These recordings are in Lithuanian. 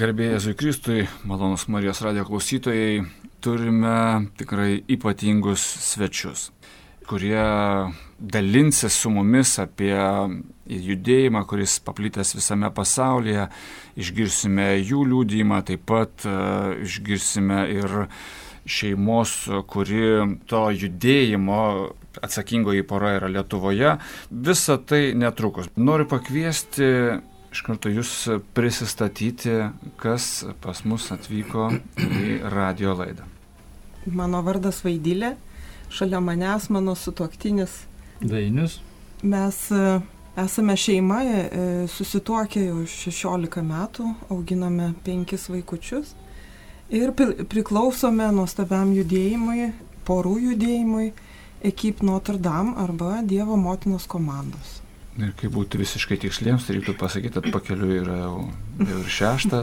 Garbė Jėzui Kristui, malonūs Marijos radijo klausytojai, turime tikrai ypatingus svečius, kurie dalinsis su mumis apie judėjimą, kuris paplitęs visame pasaulyje. Išgirsime jų liudijimą, taip pat išgirsime ir šeimos, kuri to judėjimo atsakingoji pora yra Lietuvoje. Visa tai netrukus. Noriu pakviesti iš karto jūs prisistatyti, kas pas mus atvyko į radijo laidą. Mano vardas Vaidilė, šalia manęs mano sutuoktinis Dainius. Mes esame šeima, susituokę jau 16 metų, auginame 5 vaikučius ir priklausome nuostabiam judėjimui, porų judėjimui, Equipe Notre Dame arba Dievo motinos komandos. Ir kaip būtų visiškai tiksliems, tai reiktų pasakyti, kad pakeliui yra jau ir 6.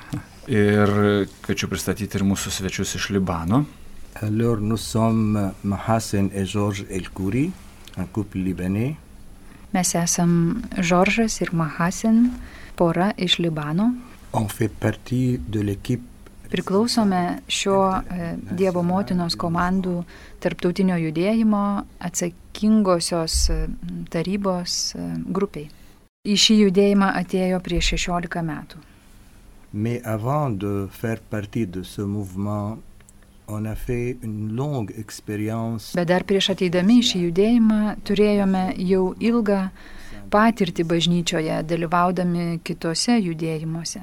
Ir kviečiu pristatyti ir mūsų svečius iš Libano. Alors nous sommes Mahasen et Georges El-Kouri, un couple libanais. Mes esam Žoržas ir Mahasen, pora iš Libano. On fait partie de l'équipe. Priklausome šio Dievo motinos komandų tarptautinio judėjimo atsakingosios tarybos grupiai. Į šį judėjimą atėjo prieš 16 metų. Mais avant de faire partie de ce mouvement, on a fait une longue expérience. Bet dar prieš ateidami į šį judėjimą turėjome jau ilgą patirtį bažnyčioje, dalyvaudami kitose judėjimuose.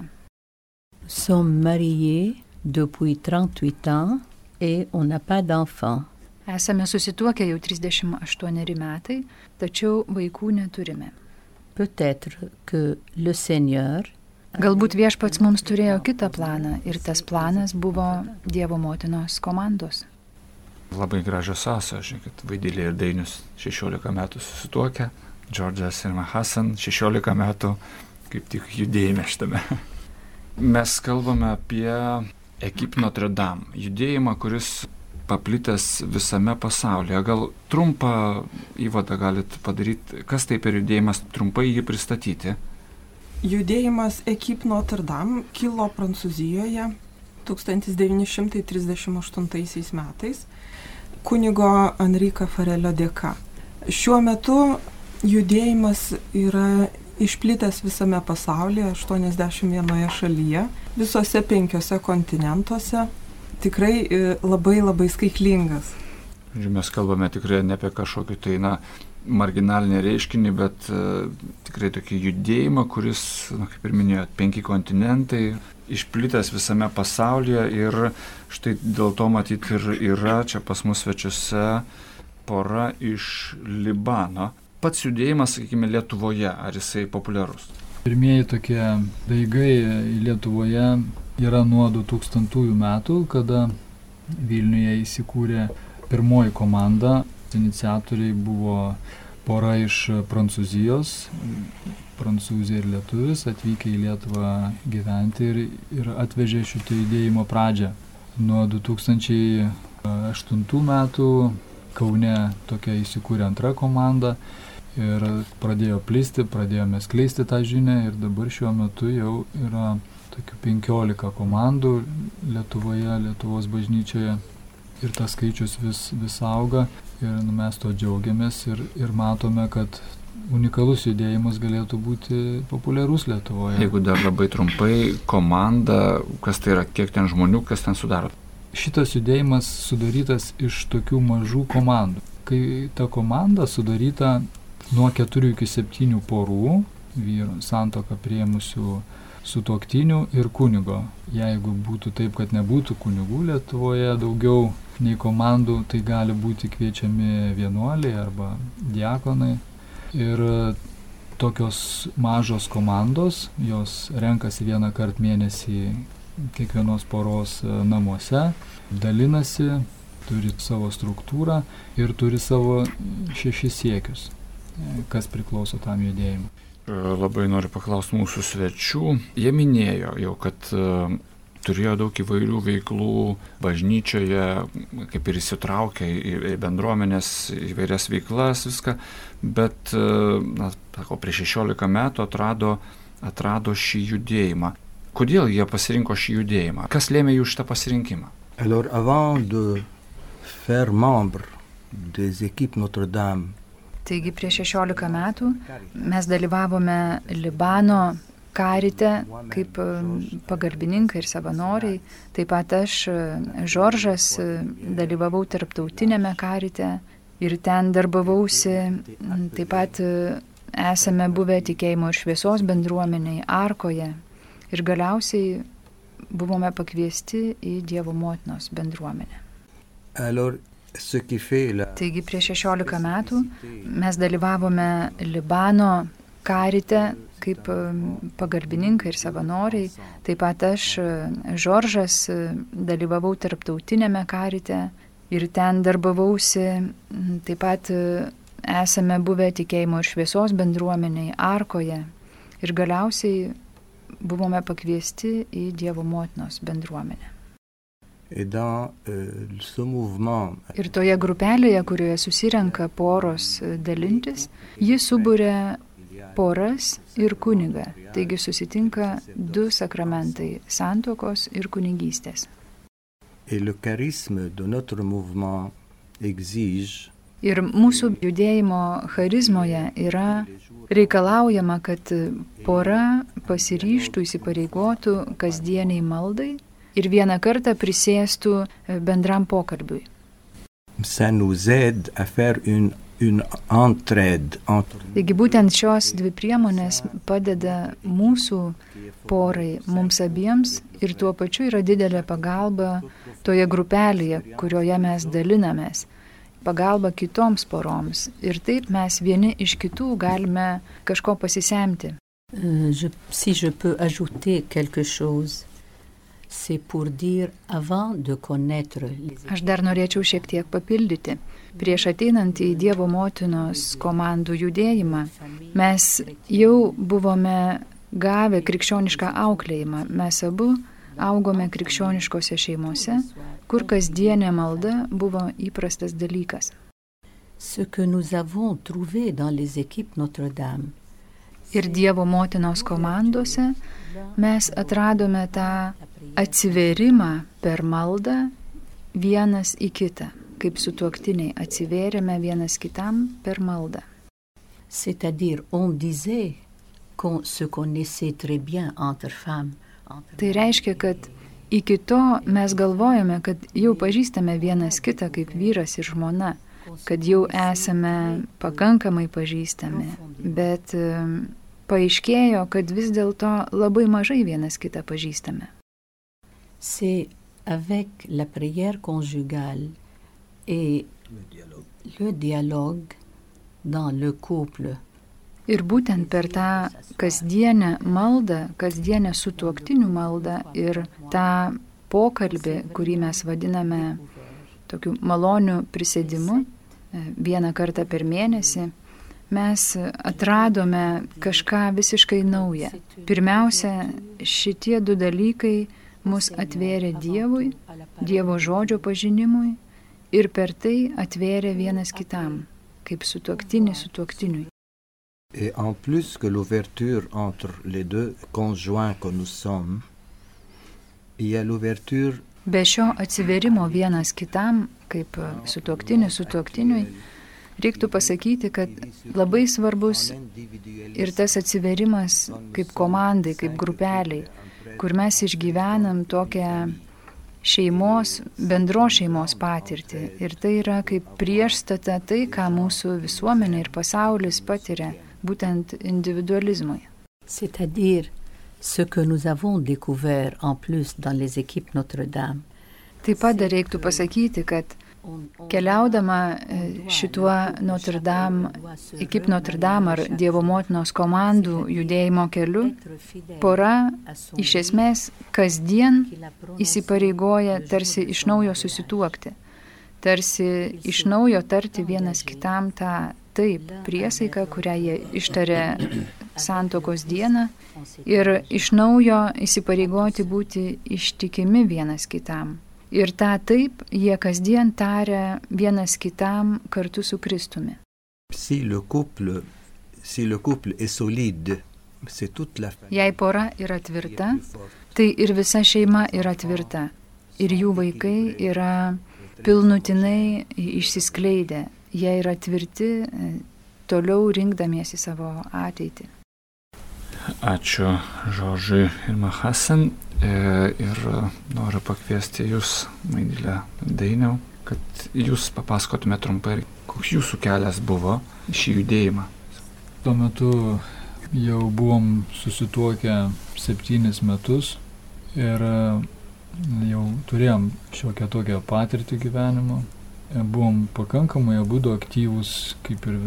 Sommes mariés depuis 38 ans et on n'a pas d'enfants. Esame susituokę jau 38 metai, tačiau vaikų neturime. Peut-être que le Seigneur Galbūt Viešpats mums turėjo kitą planą ir tas planas buvo Dievo motinos komandos. Labai gražios sąsajos, kad Vaidilė ir Dainius 16 metų susituokę, Džordžas ir Mahasen 16 metų kaip tik judėjime šitame. Mes kalbame apie Equipe Notre Dame, judėjimą, kuris paplitęs visame pasaulyje. Gal trumpą įvadą galit padaryti, kas tai per judėjimas, trumpai jį pristatyti? Judėjimas Equipe Notre Dame kilo Prancūzijoje 1938 metais kunigo Enrico Farelio dėka. Šiuo metu judėjimas yra išplitęs visame pasaulyje, 81 šalyje, visose 5 kontinentuose, tikrai labai skaitlingas. Mes kalbame tikrai ne apie kažkokį tai, marginalinį reiškinį, bet tikrai tokį judėjimą, kuris, kaip ir minėjot, 5 kontinentai, išplitęs visame pasaulyje ir štai dėl to matyti ir yra čia pas mus svečiuose pora iš Libano. Pats judėjimas, sakykime, Lietuvoje, ar jisai populiarus? Pirmieji tokie daigai Lietuvoje yra nuo 2000 metų, kada Vilniuje įsikūrė pirmoji komanda. Iniciatoriai buvo pora iš Prancūzijos, prancūzė ir lietuvis, atvykę į Lietuvą gyventi ir atvežė šito judėjimo pradžią. Nuo 2008 metų Kaune tokia įsikūrė antra komanda ir pradėjo plisti, pradėjome skleisti tą žinią ir dabar šiuo metu jau yra tokių 15 komandų Lietuvoje, Lietuvos bažnyčioje ir tas skaičius vis auga ir mes to džiaugiamės ir matome, kad unikalus judėjimas galėtų būti populiarus Lietuvoje. Jeigu dar labai trumpai, komanda, kas tai yra, kiek ten žmonių, kas ten sudaro? Šitas judėjimas sudarytas iš tokių mažų komandų. Kai ta komanda sudaryta nuo 4 iki 7 porų, vyrų santuoką priėmusių sutuoktinių ir kunigo. Jeigu būtų taip, kad nebūtų kunigų Lietuvoje daugiau nei komandų, tai gali būti kviečiami vienuoliai arba diakonai. Ir tokios mažos komandos, jos renkasi vieną kartą mėnesį kiekvienos poros namuose, dalinasi, turi savo struktūrą ir turi savo 6 siekius, kas priklauso tam judėjimui. Labai noriu paklausti mūsų svečių. Jie minėjo jau, kad turėjo daug įvairių veiklų bažnyčioje, kaip ir įsitraukė į bendruomenės įvairias veiklas, viską, bet, prieš 16 metų atrado šį judėjimą. Kodėl jie pasirinko šį judėjimą? Kas lėmė jų šitą pasirinkimą? Alors, avant de faire membre des équipes Notre-Dame, Taigi prieš 16 metų mes dalyvavome Libano karite kaip pagalbininkai ir savanoriai. Taip pat aš, Žoržas, dalyvavau tarptautinėme karite ir ten darbavausi. Taip pat esame buvę tikėjimo ir šviesos bendruomeniai Arkoje. Ir galiausiai buvome pakviesti į Dievo motinos bendruomenę. alors, ce qui fait la... Taigi prieš 16 metų mes dalyvavome Libano karite kaip pagalbininkai ir savanoriai. Taip pat aš, Žoržas, dalyvavau tarptautinėme karite ir ten darbavausi. Taip pat esame buvę tikėjimo ir šviesos bendruomeniai Arkoje. Ir galiausiai buvome pakviesti į Dievo motinos bendruomenę. Et dans ce mouvement, Ir toje grupelėje, kurioje susirenka poros dalintis, ji suburia poras ir kunigą. Taigi susitinka du sakramentai - santuokos ir kunigystės. et le charisme de notre mouvement exige Ir mūsų judėjimo charizmoje yra reikalaujama, kad pora pasiryžtų, įsipareigotų kasdieniai maldai ir vieną kartą prisėstų bendram pokalbiui. ça nous aide à faire une entraide entre Taigi būtent šios dvi priemonės padeda mūsų porai, mums abiems, ir tuo pačiu yra didelė pagalba toje grupelėje, kurioje mes dalinamės. Pagalba kitoms poroms. Ir taip mes vieni iš kitų galime kažko pasisemti. Si je peux ajouter quelque chose, c'est pour dire avant de connaître les... Aš dar norėčiau šiek tiek papildyti. Prieš ateinant į Dievo motinos komandų judėjimą, mes jau buvome gavę krikščionišką auklėjimą. Mes abu augome krikščioniškose šeimose, kur kasdienė malda buvo įprastas dalykas. Ce que nous avons trouvé dans les équipes Notre-Dame, Ir Dievo motinos komandose mes atradome tą atsiverimą per maldą vienas į kitą, kaip sutuoktiniai atsivėrėme vienas kitam per maldą. c'est-à-dire on disait qu'on se connaissait très bien entre femmes. Tai reiškia, kad iki to mes galvojame, kad jau pažįstame vienas kitą kaip vyras ir žmona, kad jau esame pakankamai pažįstami, bet paaiškėjo, kad vis dėlto labai mažai vienas kitą pažįstame. C'est avec la prière conjugale et le dialogue dans le couple Ir būtent per tą kasdienę maldą, kasdienę sutuoktinių maldą ir tą pokalbį, kurį mes vadiname tokiu maloniu prisėdimu, vieną kartą per mėnesį, mes atradome kažką visiškai naują. Pirmiausia, šitie du dalykai mus atvėrė Dievui, Dievo žodžio pažinimui ir per tai atvėrė vienas kitam, kaip sutuoktinis sutuoktiniui. et en plus que l'ouverture entre les deux conjoints que nous sommes, il y a l'ouverture Be šio atsiverimo vienas kitam, kaip sutuoktinis sutuoktiniui, reiktų pasakyti, kad labai svarbus ir tas atsiverimas kaip komandai, kaip grupeliai, kur mes išgyvenam tokią šeimos, bendros šeimos patirtį. Ir tai yra kaip priešstata tai, ką mūsų visuomenė ir pasaulis patiria, būtent individualizmui. C'est-à-dire ce que nous avons découvert en plus dans les équipes Notre-Dame. Taip pat dar reiktų pasakyti, kad keliaudama šituo Notre-Dame, ekip Notre-Dame ar Dievo motinos komandų judėjimo keliu, pora iš esmės kasdien įsipareigoja tarsi iš naujo susituokti, tarsi iš naujo tarti vienas kitam tą taip priesaiką, kurią jie ištarė santuokos dieną, ir iš naujo įsipareigoti būti ištikimi vienas kitam. Ir tą taip jie kasdien taria vienas kitam kartu su Kristumi. si le couple est solide c'est toute la famille. Jei pora yra tvirta, tai ir visa šeima yra tvirta. Ir jų vaikai yra pilnutinai išsiskleidę. Jie yra tvirti, toliau rinkdamiesi savo ateitį. Ačiū Žoržui ir Mahasen. Ir noriu pakviesti jūs, Maidilė Dainiau, kad jūs papasakotumėte trumpai, koks jūsų kelias buvo šį judėjimą. Tuo metu jau buvom susituokę 7 metus ir jau turėjom šiokią tokią patirtį gyvenimo. Buvom pakankamai abudu aktyvūs, kaip ir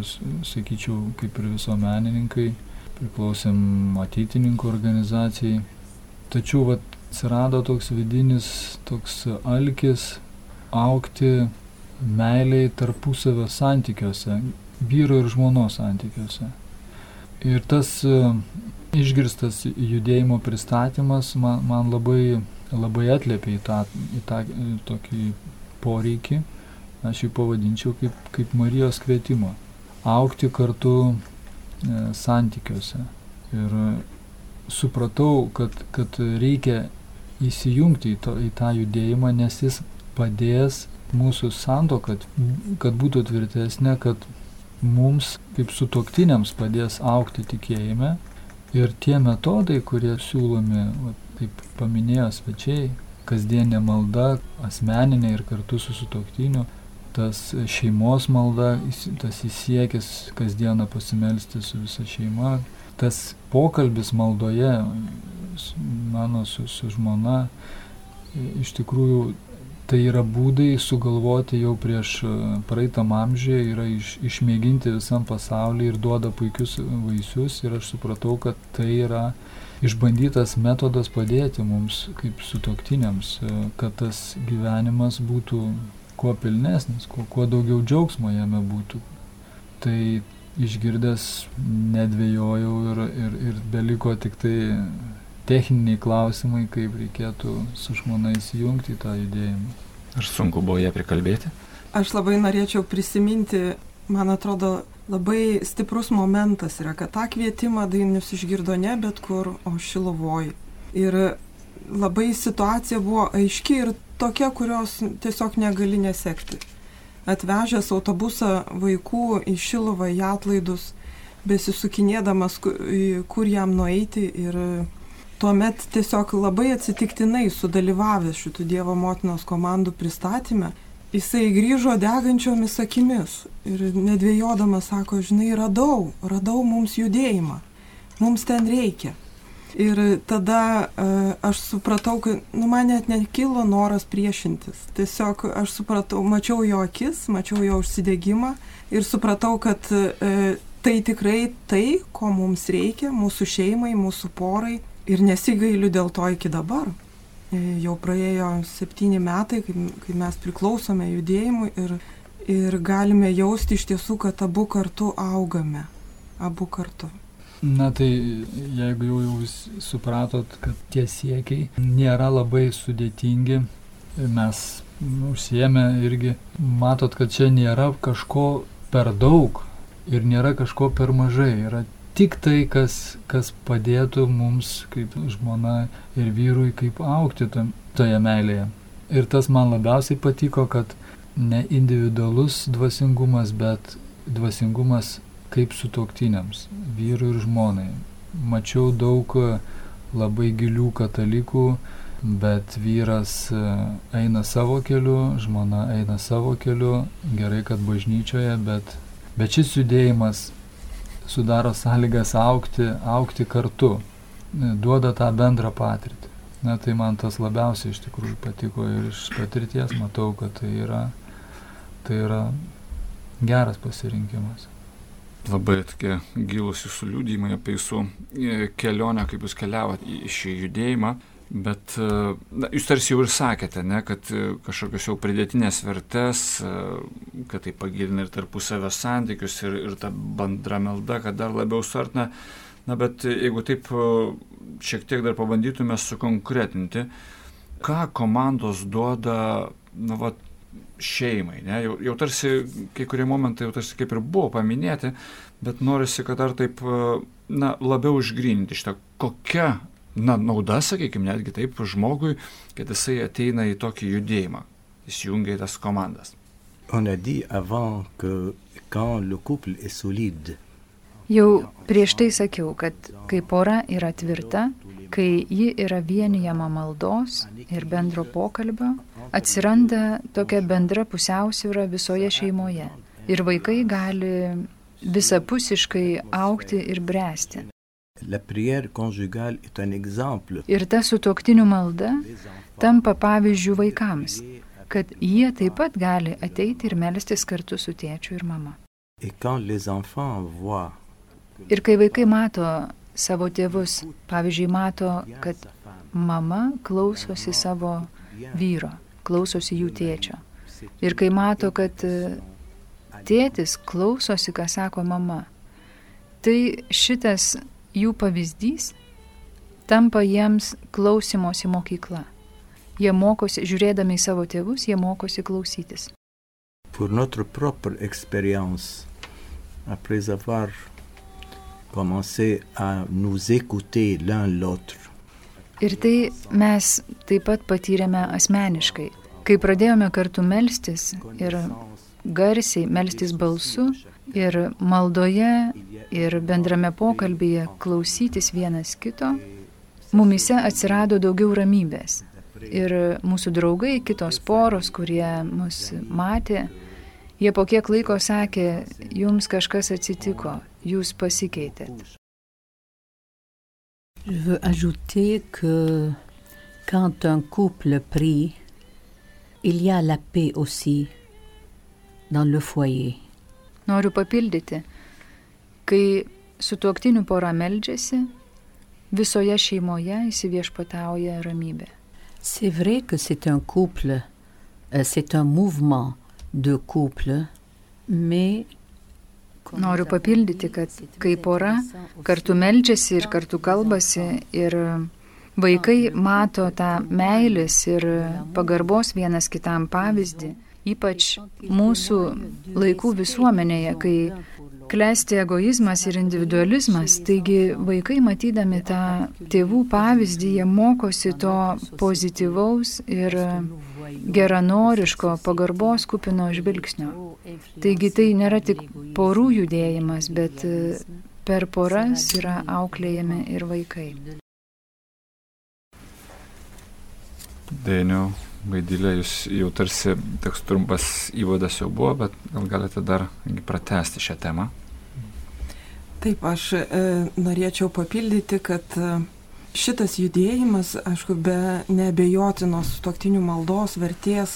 visuomenininkai, priklausėm ateitininkų organizacijai. Tačiau atsirado toks vidinis, toks alkis augti meiliai tarpusavio santykiuose, vyro ir žmonos santykiuose. Ir tas išgirstas judėjimo pristatymas man labai atliepia į tą tokį poreikį. Aš jį pavadinčiau kaip Marijos kvietimą. Augti kartu santykiuose. Ir supratau, kad reikia įsijungti į tą judėjimą, nes jis padės mūsų santuoką, kad būtų tvirtesnė, kad mums kaip sutuoktiniams padės augti tikėjime. Ir tie metodai, kurie siūlomi, kaip paminėjo svečiai, kasdienė malda, asmeninė ir kartu su sutuoktiniu, tas šeimos malda, tas įsiekis kasdieną pasimelsti su visa šeima, tas pokalbis maldoje mano su žmona, iš tikrųjų tai yra būdai sugalvoti jau prieš praeitam amžiuje, yra išmėginti visam pasaulyje ir duoda puikius vaisius. Ir aš supratau, kad tai yra išbandytas metodas padėti mums kaip sutuoktiniams, kad tas gyvenimas būtų kuo pilnesnis, kuo daugiau džiaugsmo jame būtų. Tai išgirdęs nedvejojau ir beliko tik tai techniniai klausimai, kaip reikėtų su žmona įsijungti į tą judėjimą. Ar sunku buvo ją prikalbėti? Aš labai norėčiau prisiminti, man atrodo, labai stiprus momentas yra, kad tą kvietimą Dainius išgirdo ne bet kur, o Šiluvoj. Ir labai situacija buvo aiški ir tokia, kurios tiesiog negali nesekti. Atvežęs autobusą vaikų į Šiluvą, į atlaidus, besisukinėdamas, kur jam nueiti, ir tuomet tiesiog labai atsitiktinai sudalyvavęs šitų Dievo motinos komandų pristatyme, jisai grįžo degančiomis akimis ir nedvėjodamas sako, žinai, radau mums judėjimą, mums ten reikia. Ir tada aš supratau, kad man net nekilo noras priešintis. Tiesiog aš supratau, mačiau jo akis, mačiau jo užsidegimą ir supratau, kad tai tikrai tai, ko mums reikia, mūsų šeimai, mūsų porai. Ir nesigailiu dėl to iki dabar. Jau praėjo 7 metai, kai mes priklausome judėjimui ir galime jausti iš tiesų, kad abu kartu augame. Abu kartu. Na tai jeigu jau jūs supratot, kad tie siekiai nėra labai sudėtingi, mes užsiėmę irgi matot, kad čia nėra kažko per daug ir nėra kažko per mažai. Yra tik tai, kas padėtų mums kaip žmona ir vyrui kaip augti toje meilėje. Ir tas man labiausiai patiko, kad ne individualus dvasingumas, bet dvasingumas kaip sutuoktiniams, vyrui ir žmonai. Mačiau daug labai gilių katalikų, bet vyras eina savo keliu, žmona eina savo keliu, gerai, kad bažnyčioje, bet šis judėjimas sudaro sąlygas augti kartu, duoda tą bendrą patirtį. Na tai man tas labiausiai iš tikrųjų patiko ir iš patirties matau, kad tai yra geras pasirinkimas. Labai tokie gilūs jūsų liudijimai apie jūsų kelionę, kaip jūs keliavot į šį judėjimą, bet jūs tarsi jau ir sakėte, ne, kad kažkokios jau pridėtinės vertės, kad tai pagilina ir tarpusavio santykius ir ta bendra melda, kad dar labiau suartina. Na, bet jeigu taip šiek tiek dar pabandytume sukonkretinti, ką komandos duoda, šeimai, ne? Jau tarsi kai kurie momentai jau tarsi kaip ir buvo paminėti, Bet norisi, kad dar taip, labiau užgryninti šitą, kokia, nauda, sakykime, netgi taip žmogui, kad jisai ateina į tokį judėjimą, įsijungia į tas komandas. On a dit avant que quand le couple est solide. Jau prieš tai sakiau, kad kai pora yra tvirta, kai ji yra vienijama maldos ir bendro pokalbio, atsiranda tokia bendra pusiausvyra visoje šeimoje ir vaikai gali visapusiškai augti ir bręsti. La prière conjugale est un exemple. Ir ta sutuoktinių malda tampa pavyzdžių vaikams, kad jie taip pat gali ateiti ir melstis kartu su tėčiu ir mama. Et quand les enfants voient Ir kai vaikai mato savo tėvus, pavyzdžiui, mato, kad mama klausosi savo vyro, klausosi jų tėčio. Ir kai mato, kad tėtis klausosi, ką sako mama, tai šitas jų pavyzdys tampa jiems klausimosi mokykla. Jie mokosi, žiūrėdami į savo tėvus, jie mokosi klausytis. Pour notre propre expérience, après avoir commencé à nous écouter l'un l'autre. Ir tai mes taip pat patyrėme asmeniškai. Kai pradėjome kartu melstis ir garsiai melstis balsu ir maldoje ir bendrame pokalbyje klausytis vienas kito, mumise atsirado daugiau ramybės. Ir mūsų draugai, kitos poros, kurie mus matė, jie po kiek laiko sakė, jums kažkas atsitiko, jūs pasikeitėt. Je veux ajouter que quand un couple prie, il y a la paix aussi dans le foyer. Noriu papildyti, kai sutuoktinių pora meldžiasi, visoje šeimoje įsiviešpatauja ramybė. C'est vrai que c'est un couple, c'est un mouvement de couple, mais Noriu papildyti, kad kai pora kartu meldžiasi ir kartu kalbasi ir vaikai mato tą meilės ir pagarbos vienas kitam pavyzdį, ypač mūsų laikų visuomenėje, kai klesti egoizmas ir individualizmas, taigi vaikai matydami tą tėvų pavyzdį, jie mokosi to pozityvaus ir geranoriško pagarbos kupino žvilgsnio. Taigi tai nėra tik porų judėjimas, bet per poras yra auklėjami ir vaikai. Dainiau, Vaidilė, jūs jau tarsi toks trumpas įvadas jau buvo, bet gal galite dar pratęsti šią temą? Taip, aš norėčiau papildyti, kad šitas judėjimas, aišku, be neabejotinos sutuoktinių maldos vertės,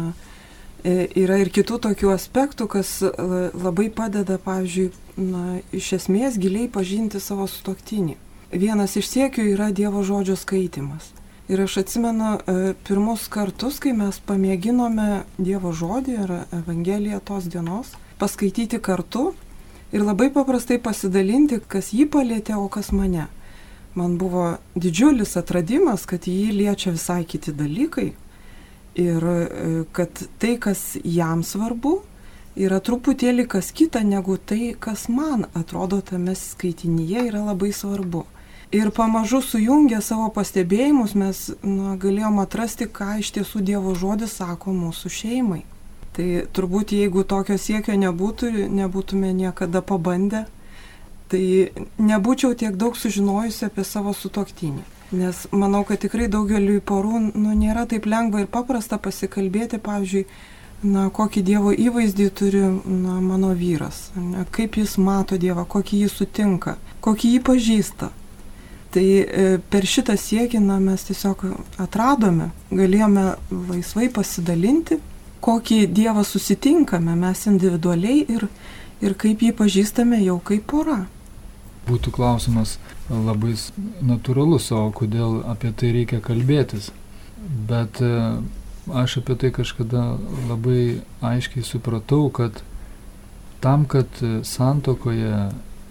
yra ir kitų tokių aspektų, kas labai padeda, pavyzdžiui, iš esmės giliai pažinti savo sutuoktinį. Vienas iš siekių yra Dievo žodžio skaitimas. Ir aš atsimenu pirmus kartus, kai mes pamėginome Dievo žodį ir Evangeliją tos dienos paskaityti kartu ir labai paprastai pasidalinti, kas jį palietė, o kas mane. Man buvo didžiulis atradimas, kad jį liečia visai kiti dalykai ir kad tai, kas jam svarbu, yra truputėlį kas kita negu tai, kas man atrodo tame skaitinyje yra labai svarbu. Ir pamažu sujungę savo pastebėjimus mes galėjom atrasti, ką iš tiesų Dievo žodis sako mūsų šeimai. Tai turbūt jeigu tokio siekio nebūtume niekada pabandę, tai nebūčiau tiek daug sužinojusi apie savo sutuoktinį. Nes manau, kad tikrai daugeliui porų nėra taip lengva ir paprasta pasikalbėti, pavyzdžiui, kokį Dievo įvaizdį turi mano vyras, kaip jis mato Dievą, kokį jį sutinka, kokį jį pažįsta. Tai per šitą siekį mes tiesiog atradome, galėjome laisvai pasidalinti, kokį Dievą susitinkame mes individualiai ir kaip jį pažįstame jau kaip pora. Būtų klausimas labai natūralus, o kodėl apie tai reikia kalbėtis. Bet aš apie tai kažkada labai aiškiai supratau, kad tam, kad santuokoje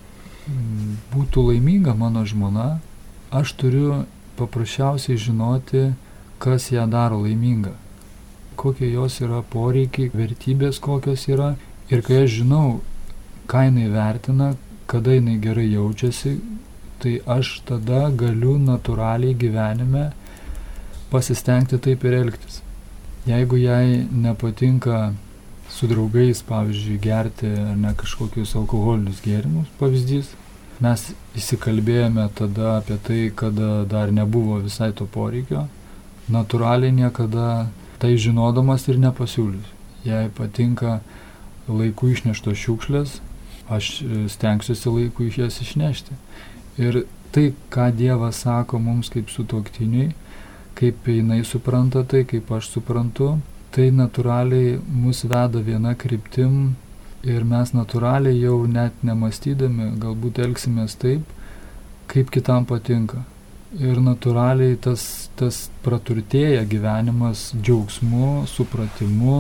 būtų laiminga mano žmona, aš turiu paprasčiausiai žinoti, kas ją daro laimingą, kokie jos yra poreikiai, vertybės kokios yra. Ir kai aš žinau, ką jinai vertina, kada jinai gerai jaučiasi, tai aš tada galiu natūraliai gyvenime pasistengti taip ir elgtis. Jeigu jai nepatinka su draugais, pavyzdžiui, gerti ar ne kažkokius alkoholinius gėrimus, pavyzdys, mes įsikalbėjome tada apie tai, kada dar nebuvo visai to poreikio, natūraliai niekada tai žinodamas ir nepasiūlysiu. Jei patinka laiku išneštos šiukšlės, aš stengsiuosi laiku iš jas išnešti. Ir tai, ką Dievas sako mums kaip sutuoktiniai, kaip jinai supranta tai, kaip aš suprantu, tai natūraliai mus veda viena kryptim ir mes natūraliai jau net nemąstydami galbūt elgsimės taip, kaip kitam patinka. Ir natūraliai tas praturtėja gyvenimas džiaugsmu, supratimu.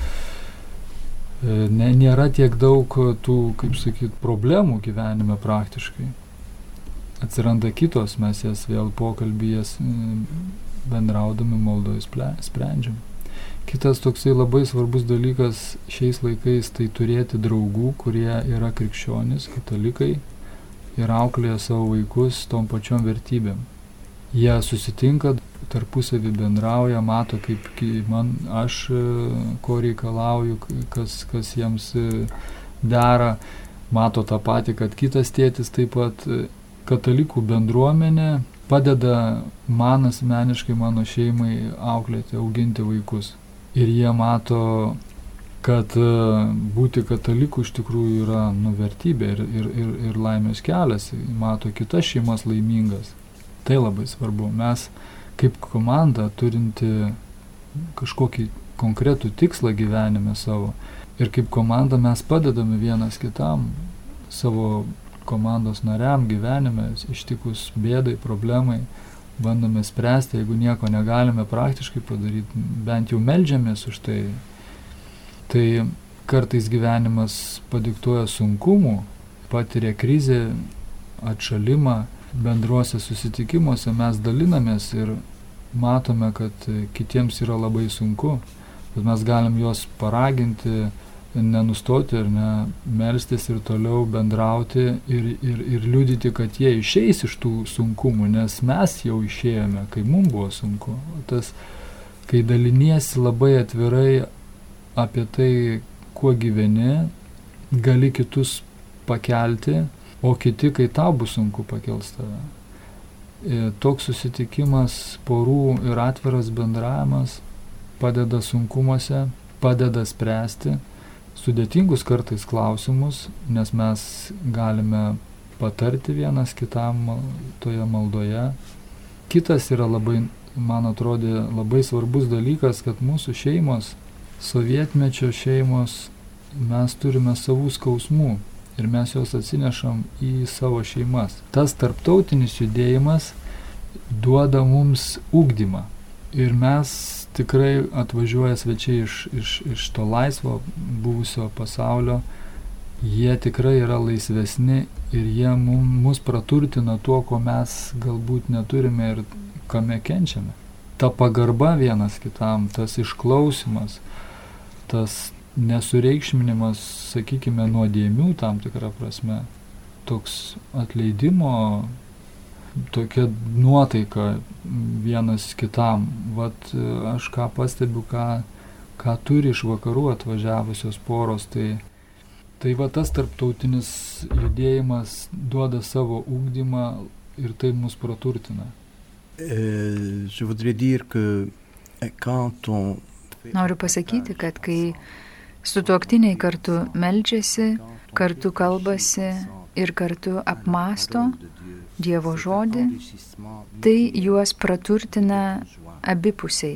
Nėra tiek daug tų, kaip sakyt, problemų gyvenime praktiškai. Atsiranda kitos, mes jas vėl pokalbijas bendraudami maldoje sprendžiam. Kitas toksai labai svarbus dalykas šiais laikais tai turėti draugų, kurie yra krikščionys, katalikai ir auklėja savo vaikus tom pačiom vertybėm. Jie susitinka, tarpusavį bendrauja, mato, kaip aš ko reikalauju, kas jiems dera, mato tą patį, kad kitas tėtis taip pat. Katalikų bendruomenė padeda man asmeniškai, mano šeimai auklėti, auginti vaikus. Ir jie mato, kad būti kataliku iš tikrųjų yra vertybė ir laimės kelias, mato kitas šeimas laimingas. Tai labai svarbu. Mes kaip komanda turinti kažkokį konkretų tikslą gyvenime savo ir kaip komanda mes padedame vienas kitam savo komandos nariam gyvenime, ištikus bėdai, problemai, bandome spręsti, jeigu nieko negalime praktiškai padaryti, bent jau meldžiamės už tai. Tai kartais gyvenimas padiktuoja sunkumų, patiria krizę, atšalimą, bendruose susitikimuose mes dalinamės ir matome, kad kitiems yra labai sunku, bet mes galim juos paraginti, nenustoti ir melstis ir toliau bendrauti ir liudyti, kad jie išeis iš tų sunkumų, nes mes jau išėjome, kai mums buvo sunku. Kai daliniesi labai atvirai apie tai, kuo gyveni, gali kitus pakelti, o kiti, kai tau bus sunku, pakels tave. Toks susitikimas porų ir atviras bendravimas padeda sunkumuose, padeda spręsti sudėtingus kartais klausimus, nes mes galime patarti vienas kitam toje maldoje. Kitas yra labai, man atrodė, labai svarbus dalykas, kad mūsų šeimos, sovietmečio šeimos, mes turime savų skausmų ir mes juos atsinešam į savo šeimas. Tas tarptautinis judėjimas duoda mums ugdymą ir mes tikrai atvažiuoja svečiai iš to laisvo buvusio pasaulio, jie tikrai yra laisvesni ir jie mus praturtina tuo, ko mes galbūt neturime ir kame kenčiame. Ta pagarba vienas kitam, tas išklausimas, tas nesureikšminimas, sakykime, nuodėmių tam tikrą prasme, toks atleidimo, tokia nuotaika vienas kitam. Vat aš ką pastebiu, ką turi iš vakarų atvažiavusios poros, tai va tas tarptautinis judėjimas duoda savo ugdymą ir tai mus praturtina. Noriu pasakyti, kad kai sutuoktiniai kartu meldžiasi, kartu kalbasi ir kartu apmąsto Dievo žodį, tai juos praturtina abipusiai.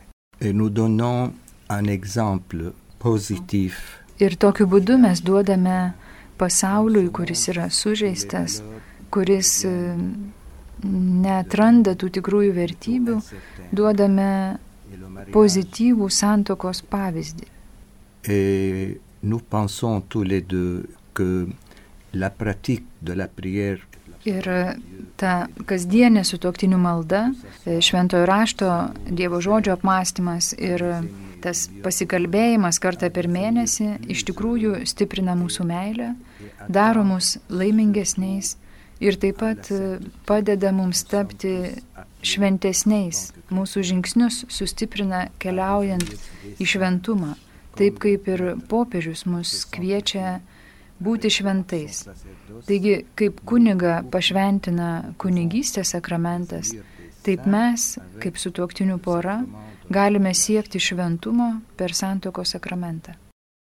Ir tokiu būdu mes duodame pasauliui, kuris yra sužeistas, kuris neatranda tų tikrųjų vertybių, duodame pozityvų santuokos pavyzdį. Et nous pensons tous les deux que la pratique de la prière ir ta kasdienė sutuoktinių malda, šventojo rašto Dievo žodžio apmąstymas ir tas pasikalbėjimas kartą per mėnesį iš tikrųjų stiprina mūsų meilę, daro mus laimingesniais ir taip pat padeda mums tapti šventesniais. Mūsų žingsnius sustiprina keliaujant į šventumą, taip kaip ir popiežius mus kviečia būti šventais. Taigi, kaip kuniga pašventina kunigystės sakramentas, taip mes, kaip sutuoktinių pora, galime siekti šventumo per santuokos sakramentą.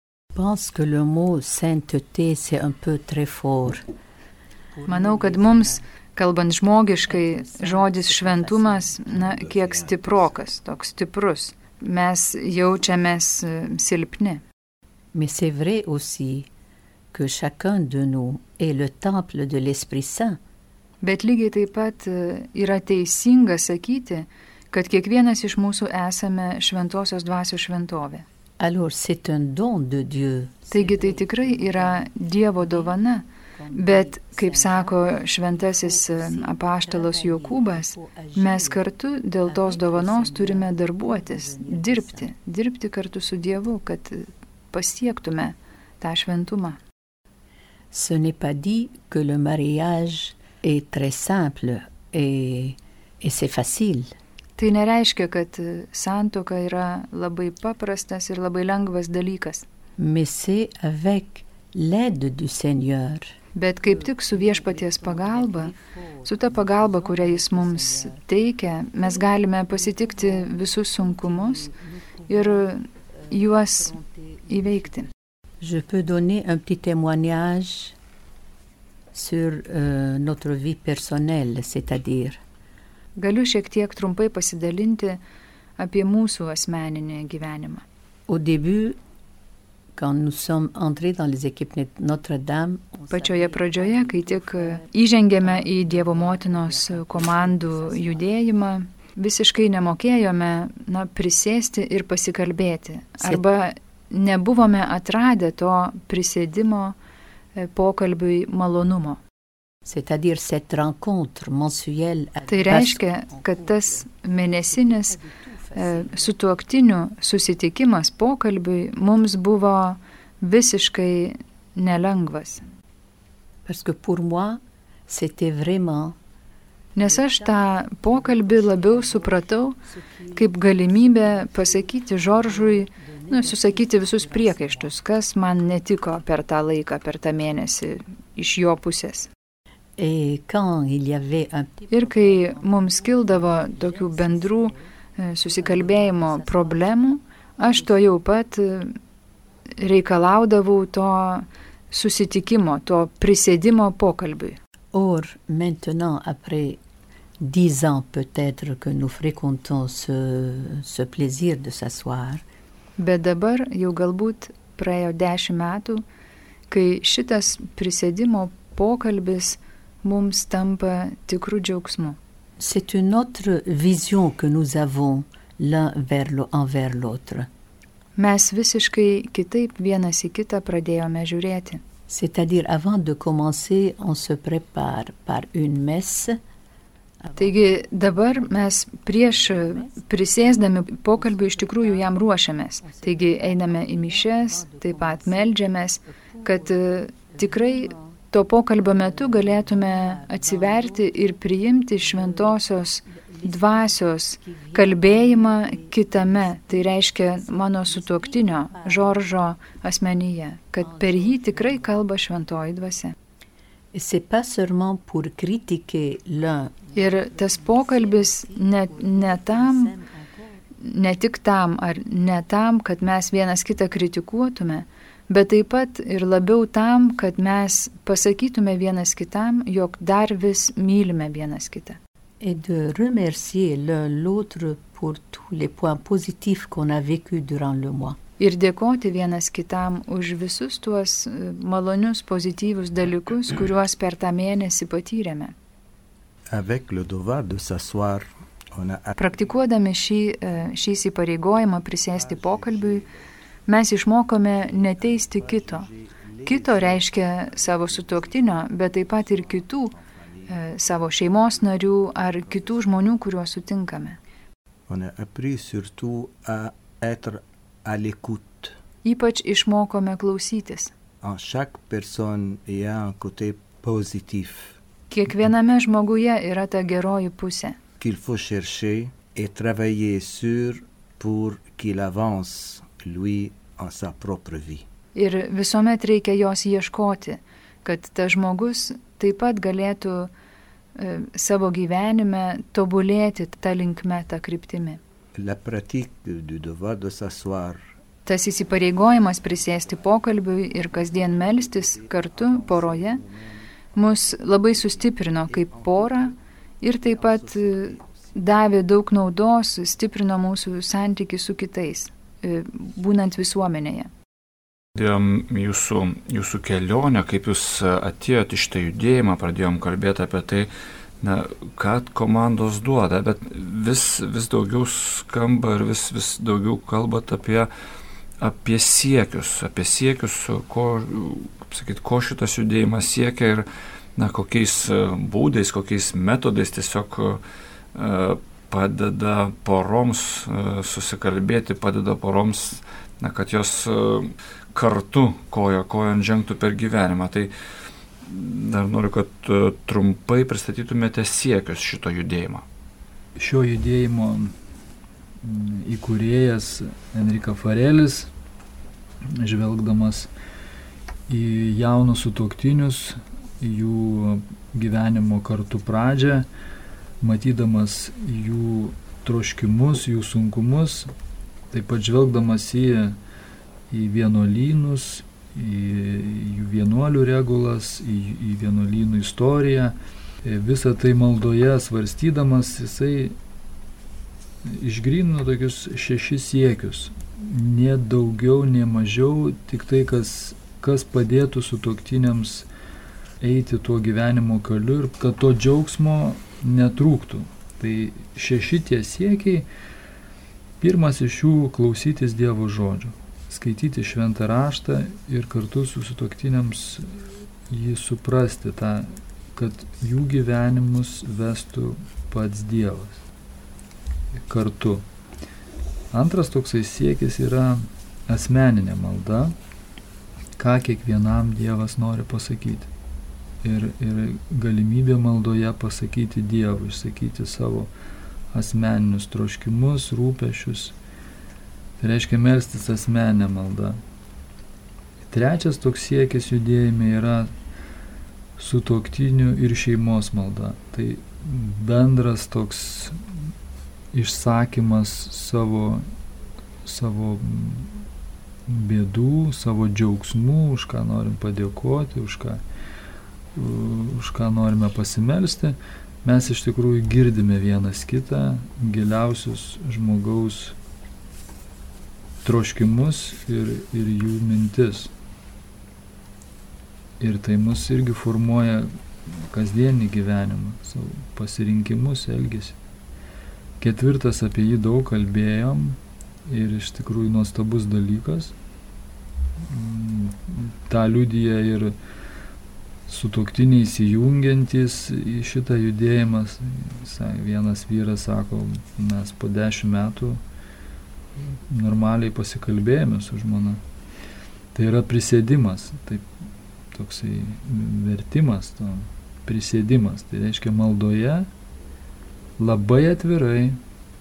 Manau, kad mums, kalbant žmogiškai, žodis šventumas, kiek stiprokas, toks stiprus. Mes jaučiamės silpni. Mais c'est vrai aussi que chacun de nous est le temple de l'Esprit Saint. Bet lygiai taip pat yra teisinga sakyti, kad kiekvienas iš mūsų esame šventosios dvasios šventovė. Alors c'est un don de Dieu. Taigi tai tikrai yra Dievo dovana, bet, kaip sako šventasis apaštalas Jokūbas, mes kartu dėl tos dovanos turime darbuotis, dirbti kartu su Dievu, kad pasiektume tą šventumą. Ce n'est pas dit que le mariage est très simple et c'est facile. Tai nereiškia, kad santuoka yra labai paprastas ir labai lengvas dalykas. Mais c'est avec l'aide du Seigneur. Bet kaip tik su viešpaties pagalba, su ta pagalba, kurią jis mums teikia, mes galime pasitikti visus sunkumus ir juos įveikti. Je peux donner un petit témoignage sur notre vie personnelle, c'est-à-dire. Galiu šiek tiek trumpai pasidalinti apie mūsų asmeninį gyvenimą. Au début, quand nous sommes entrés dans les équipes Notre-Dame, pačioje pradžioje, kai tik įžengėme į Dievo motinos komandų judėjimą, visiškai nemokėjome prisėsti ir pasikalbėti. Arba nebuvome atradę to prisėdimo pokalbiui malonumo. C'est-à-dire cette rencontre mensuelle. Tai reiškia, kad tas mėnesinis sutuoktinių susitikimas pokalbiui mums buvo visiškai nelengvas. Parce que pour moi, c'était vraiment. Nes aš tą pokalbį labiau supratau kaip galimybę pasakyti Žoržui, susakyti visus priekaištus, kas man netiko per tą laiką, per tą mėnesį iš jo pusės. Ir kai mums kildavo tokių bendrų susikalbėjimo problemų, aš to jau pat reikalaudavau to susitikimo, to prisėdimo pokalbiui. Or, maintenant, après 10 ans peut-être que nous fréquentons ce plaisir de s'asseoir. Bet dabar jau galbūt praėjo 10 metų, kai šitas prisėdimo pokalbis mums tampa tikrų džiaugsmų. C'est une autre vision que nous avons l'un envers l'autre. Mes visiškai kitaip vienas į kitą pradėjome žiūrėti. C'est-à-dire, avant de commencer, on se prépare par une messe. Taigi dabar mes prieš prisėsdami pokalbį iš tikrųjų jam ruošiamės. Taigi einame į mišias, taip pat meldžiamės, kad tikrai to pokalbio metu galėtume atsiverti ir priimti šventosios dvasios kalbėjimą kitame, tai reiškia mano sutuoktinio Žoržo asmenyje, kad per jį tikrai kalba šventoji dvasia. C'est pas seulement pour critiquer l'un. Ir tas pokalbis ne tik tam, ar ne tam, kad mes vienas kitą kritikuotume, bet taip pat ir labiau tam, kad mes pasakytume vienas kitam, jog dar vis mylime vienas kitą. Et de remercier l'un l'autre pour tous les points positifs qu'on a vécu durant le mois. Ir dėkoti vienas kitam už visus tuos malonius, pozityvus dalykus, kuriuos per tą mėnesį patyrėme. Avec le devoir de s'asseoir, Praktikuodami šį įsipareigojimą prisėsti pokalbiui, mes išmokome neteisti kito. Kito reiškia savo sutuoktinio, bet taip pat ir kitų, savo šeimos narių ar kitų žmonių, kuriuos sutinkame. On a appris surtout à être à l'écoute. Ypač išmokome klausytis. en chaque personne, il y a un côté positif. Kiekviename žmoguje yra ta geroji pusė, Qu'il faut chercher et travailler sur pour qu'il avance, lui, en sa propre vie. ir visuomet reikia jos ieškoti, kad tas žmogus taip pat galėtų savo gyvenime tobulėti tą linkme, tą kryptimį. La pratique du devoir de s'asseoir, Tas įsipareigojimas prisėsti pokalbiui ir kasdien melstis kartu poroje mus labai sustiprino kaip porą ir taip pat davė daug naudos, stiprino mūsų santykį su kitais, būnant visuomenėje. Dėjom jūsų kelionę, kaip jūs atėjote iš tą judėjimą, pradėjom kalbėti apie tai, ką komandos duoda, bet vis daugiau skamba ir vis daugiau kalbat apie siekius, ko šitas judėjimas siekia ir kokiais būdais, kokiais metodais tiesiog padeda poroms susikalbėti, padeda poroms, kad jos kartu kojon žengtų per gyvenimą. Tai dar noriu, kad trumpai pristatytumėte siekius šito judėjimo. Šio judėjimo įkūrėjas Enrico Farelis, žvelgdamas į jaunus sutuoktinius, jų gyvenimo kartu pradžią, matydamas jų troškimus, jų sunkumus, taip pat žvelgdamas į vienuolynus, į jų vienuolių regulas, į vienuolynų istoriją, visą tai maldoje svarstydamas, jisai išgrynino tokius 6 siekius. Ne daugiau, ne mažiau, tik tai, kas padėtų sutuoktiniams eiti tuo gyvenimo keliu ir kad to džiaugsmo netrūktų. Tai 6 tie siekiai. Pirmas iš jų klausytis Dievo žodžio, skaityti šventą raštą ir kartu su sutuoktiniams jį suprasti, kad jų gyvenimus vestų pats Dievas kartu. Antras toksai siekis yra asmeninė malda, ką kiekvienam Dievas nori pasakyti. Ir galimybė maldoje pasakyti Dievui, išsakyti savo asmeninius troškimus, rūpešius. Tai reiškia melstis asmeninę maldą. Trečias toks siekis judėjime yra sutuoktinių ir šeimos malda. Tai bendras toks išsakymas savo bėdų, savo džiaugsmų, už ką norim padėkoti, už ką norime pasimelsti. Mes iš tikrųjų girdime vienas kitą, giliausius žmogaus troškimus ir jų mintis. Ir tai mus irgi formuoja kasdienį gyvenimą, savo pasirinkimus, elgesį. Ketvirtas, apie jį daug kalbėjom ir iš tikrųjų nuostabus dalykas. Ta liudija ir sutuoktiniai įsijungiantys į šitą judėjimą. Vienas vyras sako, mes po 10 metų normaliai pasikalbėjome su žmona. Tai yra prisėdimas, taip, toksai vertimas, prisėdimas. Tai reiškia maldoje labai atvirai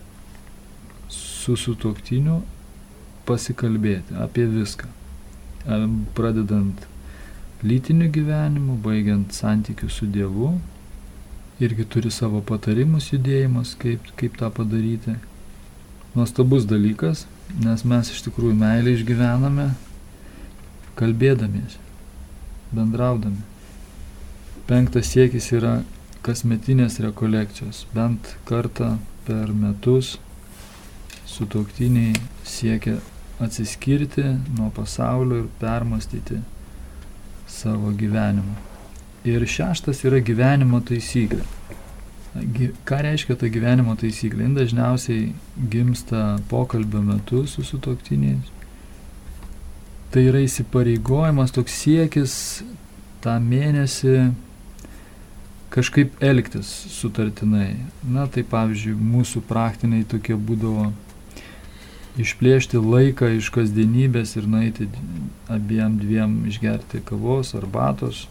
su sutuoktiniu pasikalbėti apie viską. Pradedant lytiniu gyvenimu, baigiant santykių su Dievu. Irgi turi savo patarimus judėjimas, kaip tą padaryti. Nuostabus dalykas, nes mes iš tikrųjų meilę išgyvename kalbėdamiesi, bendraudami. 5 siekis yra kasmetinės rekolekcijos. Bent kartą per metus sutuoktiniai siekia atsiskirti nuo pasaulio ir permastyti savo gyvenimą. Ir 6 yra gyvenimo taisyklė. Ką reiškia ta gyvenimo taisyklė? Jin dažniausiai gimsta pokalbio metu su sutuoktiniais. Tai yra įsipareigojimas, toks siekis tą mėnesį kažkaip elgtis sutartinai. Tai pavyzdžiui, mūsų praktiniai tokie būdavo išplėšti laiką iš kasdienybės ir nueiti abiem dviem išgerti kavos, arbatos.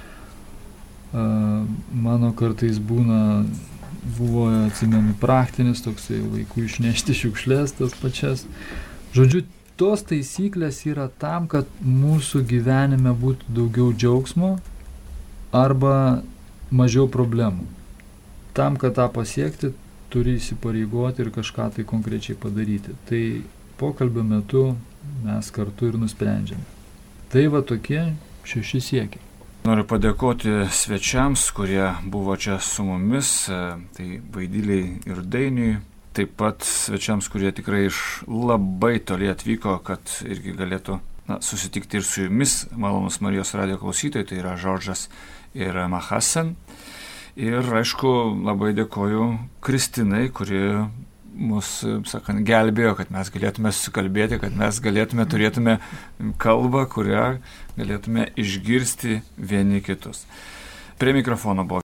Mano kartais buvo, atsimenu, praktinis toksai vaikų išnešti šiukšlės tas pačias. Žodžiu, tos taisyklės yra tam, kad mūsų gyvenime būtų daugiau džiaugsmo arba mažiau problemų. Tam, kad tą pasiekti, turi įsipareigoti ir kažką tai konkrečiai padaryti. Tai pokalbio metu mes kartu ir nusprendžiame. Tai va tokie 6 siekiai. Noriu padėkoti svečiams, kurie buvo čia su mumis, tai Vaidiliai ir Dainiui. Taip pat svečiams, kurie tikrai iš labai toli atvyko, kad irgi galėtų susitikti ir su jumis, malonūs Marijos radijo klausytojai, tai yra Žoržas ir Mahasan. Ir aišku, labai dėkoju Kristinai, kuri mus, sakant, gelbėjo, kad mes galėtume susikalbėti, kad mes turėtume kalbą, kurią galėtume išgirsti vieni kitus. Prie mikrofono buvo